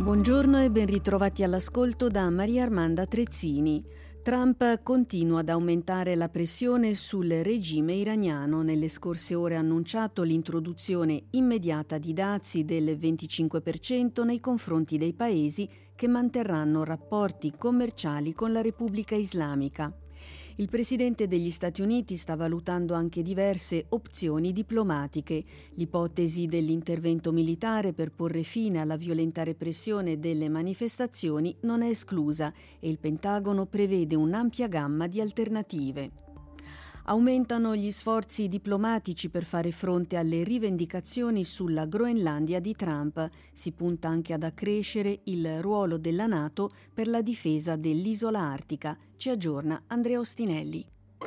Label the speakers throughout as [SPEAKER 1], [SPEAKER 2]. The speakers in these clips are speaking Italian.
[SPEAKER 1] Buongiorno e ben ritrovati all'ascolto da Maria Armanda Trezzini. Trump continua ad aumentare la pressione sul regime iraniano. Nelle scorse ore ha annunciato l'introduzione immediata di dazi del 25% nei confronti dei paesi che manterranno rapporti commerciali con la Repubblica Islamica. Il presidente degli Stati Uniti sta valutando anche diverse opzioni diplomatiche. L'ipotesi dell'intervento militare per porre fine alla violenta repressione delle manifestazioni non è esclusa e il Pentagono prevede un'ampia gamma di alternative. Aumentano gli sforzi diplomatici per fare fronte alle rivendicazioni sulla Groenlandia di Trump. Si punta anche ad accrescere il ruolo della NATO per la difesa dell'isola artica. Ci aggiorna Andrea Ostinelli.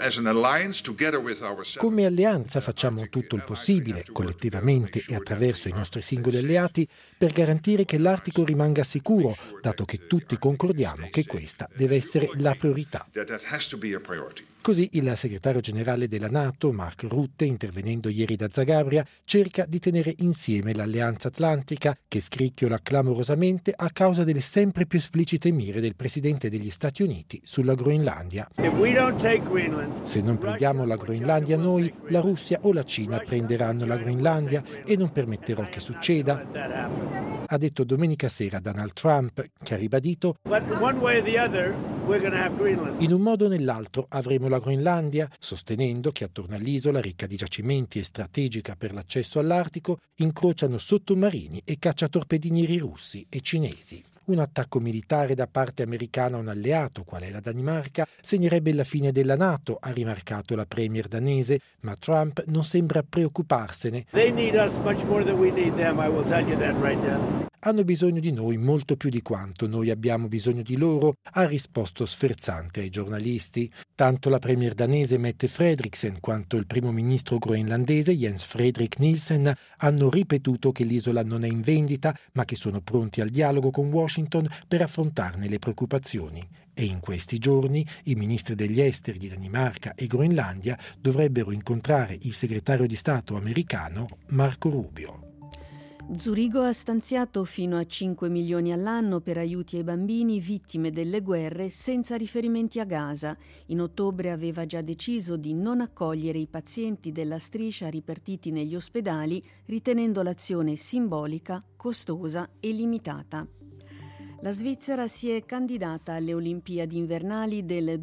[SPEAKER 2] Come alleanza facciamo tutto il possibile, collettivamente e attraverso i nostri singoli alleati, per garantire che l'Artico rimanga sicuro, dato che tutti concordiamo che questa deve essere la priorità. Così il segretario generale della NATO, Mark Rutte, intervenendo ieri da Zagabria, cerca di tenere insieme l'Alleanza Atlantica che scricchiola clamorosamente a causa delle sempre più esplicite mire del presidente degli Stati Uniti sulla Groenlandia. Se non prendiamo la Groenlandia noi, la Russia o la Cina prenderanno la Groenlandia e non permetterò che succeda, ha detto domenica sera Donald Trump, che ha ribadito: in un modo o nell'altro avremo la Groenlandia, sostenendo che attorno all'isola, ricca di giacimenti e strategica per l'accesso all'Artico, incrociano sottomarini e cacciatorpedinieri russi e cinesi. Un attacco militare da parte americana a un alleato, quale è la Danimarca, segnerebbe la fine della NATO, ha rimarcato la premier danese, ma Trump non sembra preoccuparsene. Hanno bisogno di noi molto più di quanto noi abbiamo bisogno di loro, ha risposto sferzante ai giornalisti. Tanto la premier danese Mette Frederiksen quanto il primo ministro groenlandese Jens Frederik Nielsen hanno ripetuto che l'isola non è in vendita, ma che sono pronti al dialogo con Washington per affrontarne le preoccupazioni. E in questi giorni i ministri degli esteri di Danimarca e Groenlandia dovrebbero incontrare il segretario di Stato americano Marco Rubio.
[SPEAKER 1] Zurigo ha stanziato fino a 5 milioni all'anno per aiuti ai bambini vittime delle guerre senza riferimenti a Gaza. In ottobre aveva già deciso di non accogliere i pazienti della striscia ripartiti negli ospedali, ritenendo l'azione simbolica, costosa e limitata. La Svizzera si è candidata alle Olimpiadi invernali del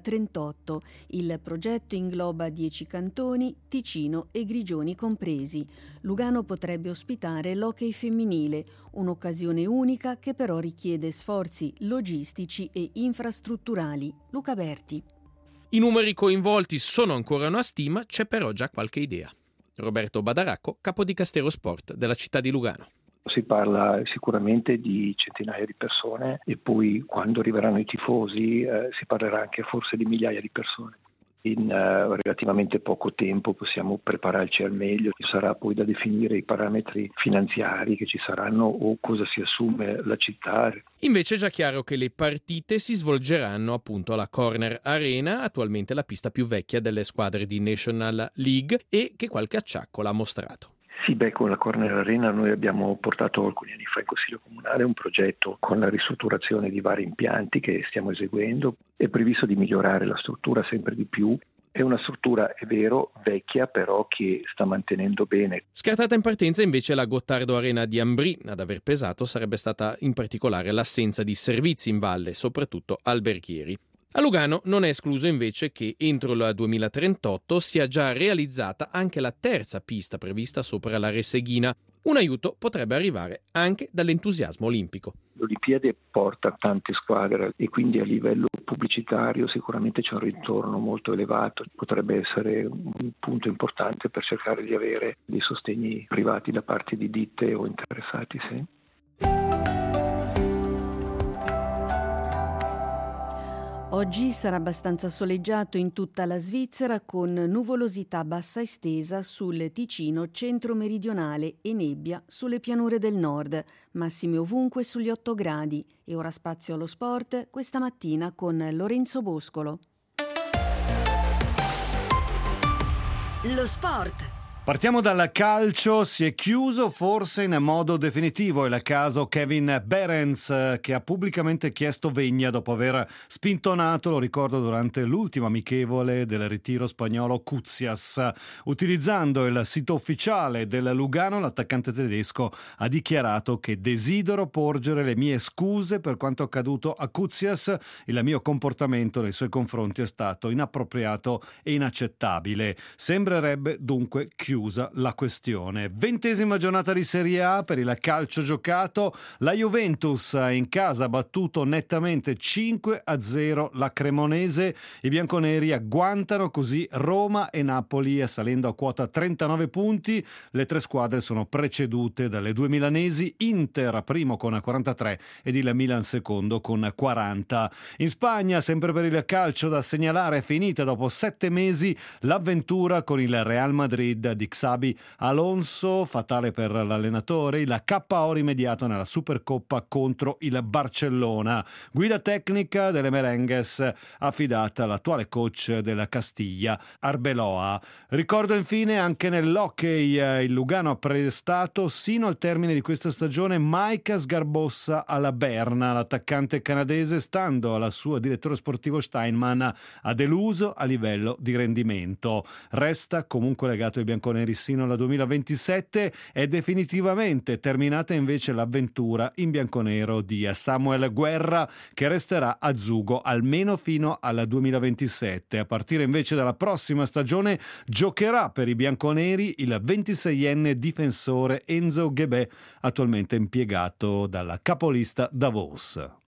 [SPEAKER 1] 2038. Il progetto ingloba 10 cantoni, Ticino e Grigioni compresi. Lugano potrebbe ospitare l'hockey femminile, un'occasione unica che però richiede sforzi logistici e infrastrutturali. Luca Berti.
[SPEAKER 3] I numeri coinvolti sono ancora una stima, c'è però già qualche idea. Roberto Badaracco, capo di Castero Sport della città di Lugano.
[SPEAKER 4] Si parla sicuramente di centinaia di persone e poi quando arriveranno i tifosi si parlerà anche forse di migliaia di persone. In relativamente poco tempo possiamo prepararci al meglio, ci sarà poi da definire i parametri finanziari che ci saranno o cosa si assume la città.
[SPEAKER 3] Invece è già chiaro che le partite si svolgeranno appunto alla Corner Arena, attualmente la pista più vecchia delle squadre di National League e che qualche acciacco l'ha mostrato.
[SPEAKER 4] Sì, con la Corner Arena noi abbiamo portato alcuni anni fa in Consiglio Comunale un progetto con la ristrutturazione di vari impianti che stiamo eseguendo. È previsto di migliorare la struttura sempre di più. È una struttura, è vero, vecchia, però che sta mantenendo bene.
[SPEAKER 3] Scartata in partenza invece la Gottardo Arena di Ambrì. Ad aver pesato sarebbe stata in particolare l'assenza di servizi in valle, soprattutto alberghieri. A Lugano non è escluso invece che entro il 2038 sia già realizzata anche la terza pista prevista sopra la Resseghina. Un aiuto potrebbe arrivare anche dall'entusiasmo olimpico.
[SPEAKER 4] L'Olimpiade porta tante squadre e quindi a livello pubblicitario sicuramente c'è un ritorno molto elevato. Potrebbe essere un punto importante per cercare di avere dei sostegni privati da parte di ditte o interessati. Sì.
[SPEAKER 1] Oggi sarà abbastanza soleggiato in tutta la Svizzera con nuvolosità bassa estesa sul Ticino centro-meridionale e nebbia sulle pianure del nord, massime ovunque sugli 8 gradi. E ora spazio allo sport, questa mattina con Lorenzo Boscolo.
[SPEAKER 5] Lo sport Partiamo dal calcio, si è chiuso forse in modo definitivo il caso Kevin Behrens, che ha pubblicamente chiesto vegna dopo aver spintonato, lo ricordo, durante l'ultima amichevole del ritiro spagnolo Koutsias. Utilizzando il sito ufficiale del Lugano, l'attaccante tedesco ha dichiarato che desidero porgere le mie scuse per quanto accaduto a Koutsias. Il mio comportamento nei suoi confronti è stato inappropriato e inaccettabile. Sembrerebbe dunque chiusa la questione. 20ª giornata di Serie A per il calcio giocato. La Juventus in casa ha battuto nettamente 5-0 la Cremonese. I bianconeri agguantano così Roma e Napoli, salendo a quota 39 punti. Le tre squadre sono precedute dalle due milanesi, Inter primo con 43 ed il Milan secondo con 40. In Spagna, sempre per il calcio da segnalare, è finita dopo 7 mesi l'avventura con il Real Madrid di Xabi Alonso, fatale per l'allenatore, il KO rimediato nella Supercoppa contro il Barcellona. Guida tecnica delle Merengues affidata all'attuale coach della Castiglia, Arbeloa. Ricordo infine anche nell'hockey il Lugano ha prestato sino al termine di questa stagione Mike Sgarbossa alla Berna. L'attaccante canadese, stando al suo direttore sportivo Steinman, ha deluso a livello di rendimento. Resta comunque legato ai bianconeri sino al 2027. È definitivamente terminata invece l'avventura in bianconero di Samuel Guerra, che resterà a Zugo almeno fino al 2027. A partire invece dalla prossima stagione giocherà per i bianconeri il 26enne difensore Enzo Ghebè, attualmente impiegato dalla capolista Davos.